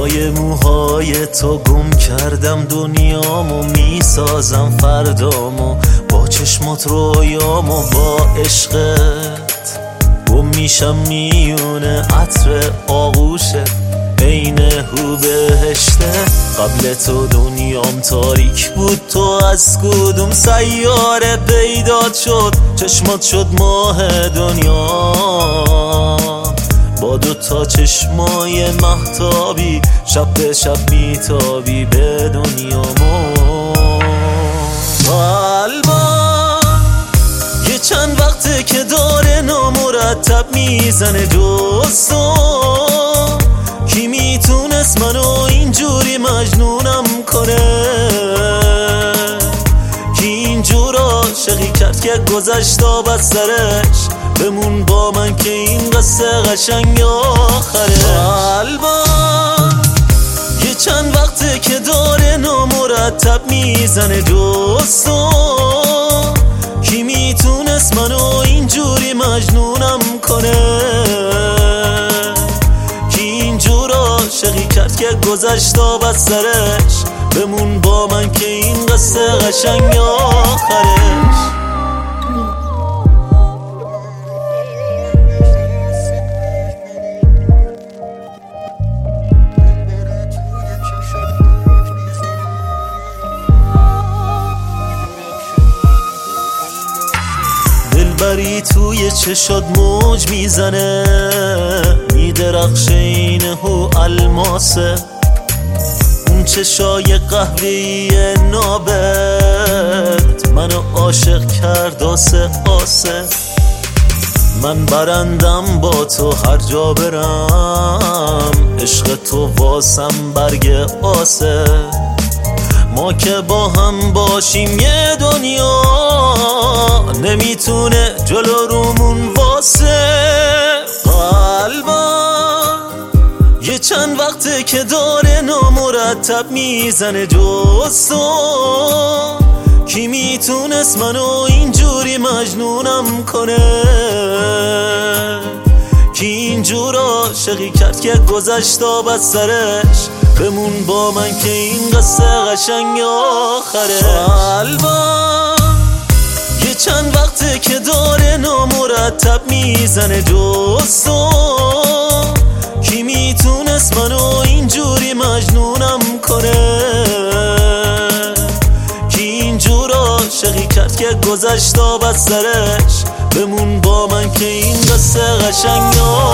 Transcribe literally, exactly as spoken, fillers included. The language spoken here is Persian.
پای موهای تو گم کردم دنیامو، میسازم فردامو با چشمات رویامو، با عشقت گم میشم میونه عطر آغوشه عین هو بهشته. قبل تو دنیام تاریک بود، تو از کدوم سیاره پیدات شد؟ چشمات شد ماه دنیا با دو تا چشمای مهتابی، شب به شب میتابی به دنیامو. قلبم یه چند وقته که داره نامرتب میزنه جز تو، کی میتونست منو اینجوری مجنونم کنه؟ کی اینجور عاشقی کرد که گذشت آب از سرش؟ بمون با من که این قصه قشنگ آخره. قلبم یه چند وقته که داره نامرتب میزنه جز تو، کی میتونست منو اینجوری مجنونم کنه؟ کی اینجور عاشقی کرد که گذشت آب از سرش؟ بمون با من که این قصه قشنگ آخرش. دلبری توی چشات موج میزنه، میدرخشه این هو الماسه، اون چشای قهوه‌ای نابت منو عاشق کرد آسه آسه. من برندم با تو هر جا برم، عشق تو واسم برگ آسه. ما که با هم باشیم یه دنیا نمیتونه جلو رومون واسه. قلبم یه چند وقته که داره نامرتب میزنه جز تو، کی میتونست منو اینجوری مجنونم کنه؟ کی اینجور عاشقی کرد که گذشت آب از سرش؟ بمون با من که این قصه قشنگ آخره. قلبم یه چند وقته که داره نامرتب میزنه جز تو، کی میتونست منو اینجوری مجنونم کنه؟ کی اینجور عاشقی کرد که گذشت آب از سرش؟ بمون با من که این قصه قشنگ